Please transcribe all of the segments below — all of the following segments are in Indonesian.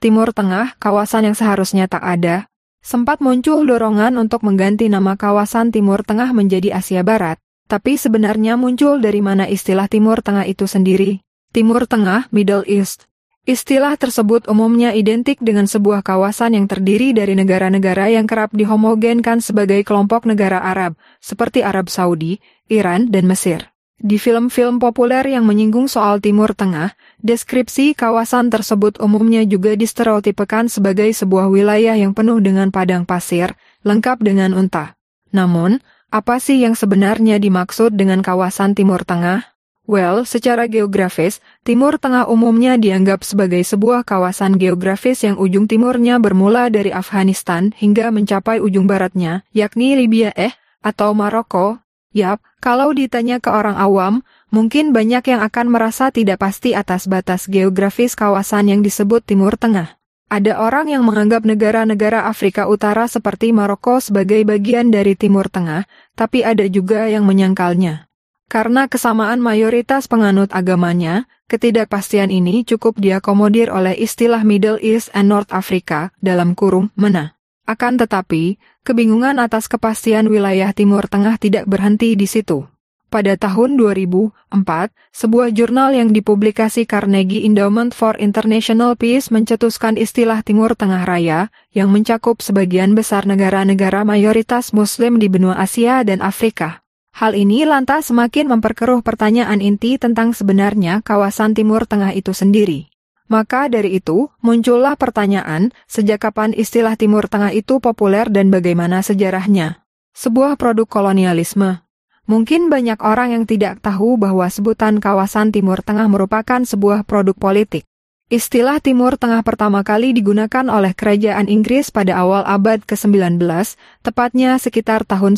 Timur Tengah, kawasan yang seharusnya tak ada. Sempat muncul dorongan untuk mengganti nama kawasan Timur Tengah menjadi Asia Barat, tapi sebenarnya muncul dari mana istilah Timur Tengah itu sendiri? Timur Tengah, Middle East. Istilah tersebut umumnya identik dengan sebuah kawasan yang terdiri dari negara-negara yang kerap dihomogenkan sebagai kelompok negara Arab, seperti Arab Saudi, Iran, dan Mesir. Di film-film populer yang menyinggung soal Timur Tengah, deskripsi kawasan tersebut umumnya juga distereotipekan sebagai sebuah wilayah yang penuh dengan padang pasir, lengkap dengan unta. Namun, apa sih yang sebenarnya dimaksud dengan kawasan Timur Tengah? Well, secara geografis, Timur Tengah umumnya dianggap sebagai sebuah kawasan geografis yang ujung timurnya bermula dari Afghanistan hingga mencapai ujung baratnya, yakni Libya atau Maroko. Yap, kalau ditanya ke orang awam, mungkin banyak yang akan merasa tidak pasti atas batas geografis kawasan yang disebut Timur Tengah. Ada orang yang menganggap negara-negara Afrika Utara seperti Maroko sebagai bagian dari Timur Tengah, tapi ada juga yang menyangkalnya. Karena kesamaan mayoritas penganut agamanya, ketidakpastian ini cukup diakomodir oleh istilah Middle East and North Africa (MENA). Akan tetapi, kebingungan atas kepastian wilayah Timur Tengah tidak berhenti di situ. Pada tahun 2004, sebuah jurnal yang dipublikasi Carnegie Endowment for International Peace mencetuskan istilah Timur Tengah Raya, yang mencakup sebagian besar negara-negara mayoritas Muslim di benua Asia dan Afrika. Hal ini lantas semakin memperkeruh pertanyaan inti tentang sebenarnya kawasan Timur Tengah itu sendiri. Maka dari itu, muncullah pertanyaan, sejak kapan istilah Timur Tengah itu populer dan bagaimana sejarahnya? Sebuah produk kolonialisme. Mungkin banyak orang yang tidak tahu bahwa sebutan kawasan Timur Tengah merupakan sebuah produk politik. Istilah Timur Tengah pertama kali digunakan oleh kerajaan Inggris pada awal abad ke-19, tepatnya sekitar tahun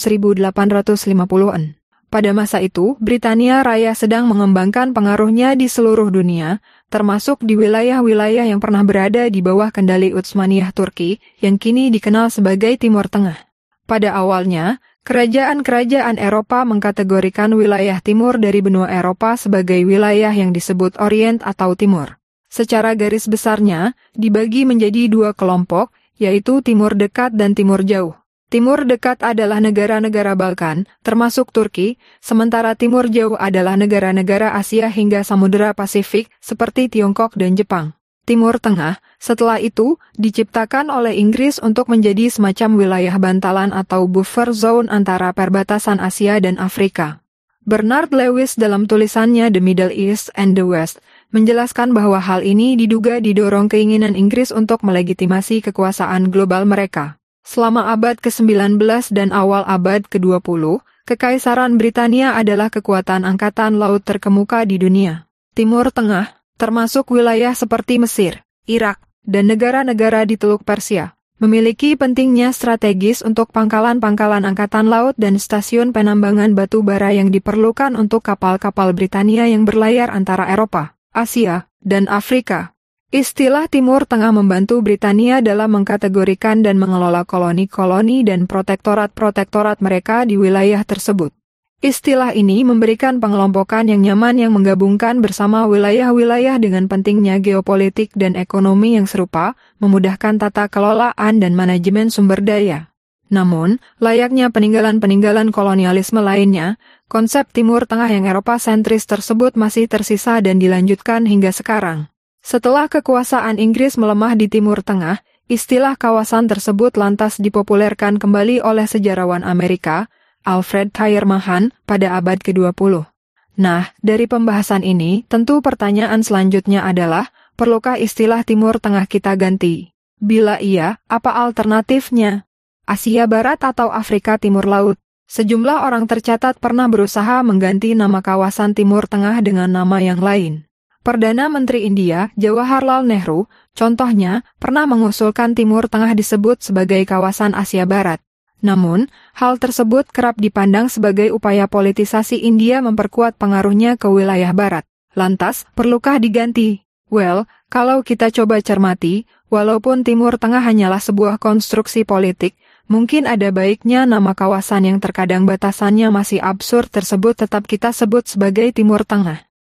1850-an. Pada masa itu, Britania Raya sedang mengembangkan pengaruhnya di seluruh dunia, termasuk di wilayah-wilayah yang pernah berada di bawah kendali Utsmaniyah Turki, yang kini dikenal sebagai Timur Tengah. Pada awalnya, kerajaan-kerajaan Eropa mengkategorikan wilayah timur dari benua Eropa sebagai wilayah yang disebut Orient atau Timur. Secara garis besarnya, dibagi menjadi dua kelompok, yaitu Timur Dekat dan Timur Jauh. Timur Dekat adalah negara-negara Balkan, termasuk Turki, sementara Timur Jauh adalah negara-negara Asia hingga Samudera Pasifik, seperti Tiongkok dan Jepang. Timur Tengah, setelah itu, diciptakan oleh Inggris untuk menjadi semacam wilayah bantalan atau buffer zone antara perbatasan Asia dan Afrika. Bernard Lewis dalam tulisannya The Middle East and the West, menjelaskan bahwa hal ini diduga didorong keinginan Inggris untuk melegitimasi kekuasaan global mereka. Selama abad ke-19 dan awal abad ke-20, Kekaisaran Britania adalah kekuatan angkatan laut terkemuka di dunia. Timur Tengah, termasuk wilayah seperti Mesir, Irak, dan negara-negara di Teluk Persia, memiliki pentingnya strategis untuk pangkalan-pangkalan angkatan laut dan stasiun penambangan batu bara yang diperlukan untuk kapal-kapal Britania yang berlayar antara Eropa, Asia, dan Afrika. Istilah Timur Tengah membantu Britania dalam mengkategorikan dan mengelola koloni-koloni dan protektorat-protektorat mereka di wilayah tersebut. Istilah ini memberikan pengelompokan yang nyaman yang menggabungkan bersama wilayah-wilayah dengan pentingnya geopolitik dan ekonomi yang serupa, memudahkan tata kelolaan dan manajemen sumber daya. Namun, layaknya peninggalan-peninggalan kolonialisme lainnya, konsep Timur Tengah yang Eropa sentris tersebut masih tersisa dan dilanjutkan hingga sekarang. Setelah kekuasaan Inggris melemah di Timur Tengah, istilah kawasan tersebut lantas dipopulerkan kembali oleh sejarawan Amerika, Alfred Thayer Mahan, pada abad ke-20. Nah, dari pembahasan ini, tentu pertanyaan selanjutnya adalah, perlukah istilah Timur Tengah kita ganti? Bila iya, apa alternatifnya? Asia Barat atau Afrika Timur Laut? Sejumlah orang tercatat pernah berusaha mengganti nama kawasan Timur Tengah dengan nama yang lain. Perdana Menteri India, Jawaharlal Nehru, contohnya, pernah mengusulkan Timur Tengah disebut sebagai kawasan Asia Barat. Namun, hal tersebut kerap dipandang sebagai upaya politisasi India memperkuat pengaruhnya ke wilayah Barat. Lantas, perlukah diganti? Well, kalau kita coba cermati, walaupun Timur Tengah hanyalah sebuah konstruksi politik, mungkin ada baiknya nama kawasan yang terkadang batasannya masih absurd tersebut tetap kita sebut sebagai Timur Tengah.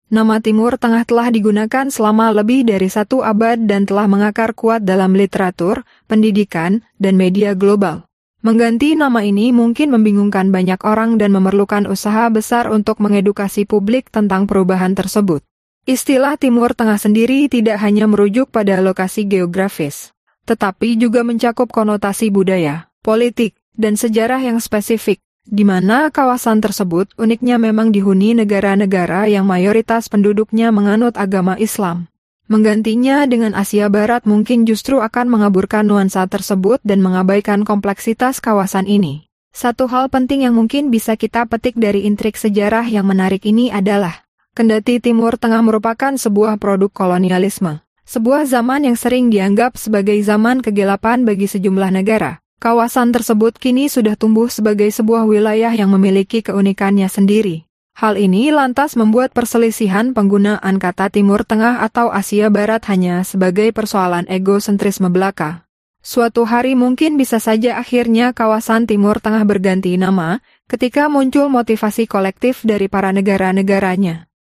Nama Timur Tengah telah digunakan selama lebih dari 1 abad dan telah mengakar kuat dalam literatur, pendidikan, dan media global. Mengganti nama ini mungkin membingungkan banyak orang dan memerlukan usaha besar untuk mengedukasi publik tentang perubahan tersebut. Istilah Timur Tengah sendiri tidak hanya merujuk pada lokasi geografis, tetapi juga mencakup konotasi budaya, politik, dan sejarah yang spesifik, di mana kawasan tersebut uniknya memang dihuni negara-negara yang mayoritas penduduknya menganut agama Islam. Menggantinya dengan Asia Barat mungkin justru akan mengaburkan nuansa tersebut dan mengabaikan kompleksitas kawasan ini. Satu hal penting yang mungkin bisa kita petik dari intrik sejarah yang menarik ini adalah, kendati Timur Tengah merupakan sebuah produk kolonialisme, sebuah zaman yang sering dianggap sebagai zaman kegelapan bagi sejumlah negara, kawasan tersebut kini sudah tumbuh sebagai sebuah wilayah yang memiliki keunikannya sendiri. Hal ini lantas membuat perselisihan penggunaan kata Timur Tengah atau Asia Barat hanya sebagai persoalan egosentrisme belaka. Suatu hari mungkin bisa saja akhirnya kawasan Timur Tengah berganti nama, ketika muncul motivasi kolektif dari para negara-negaranya.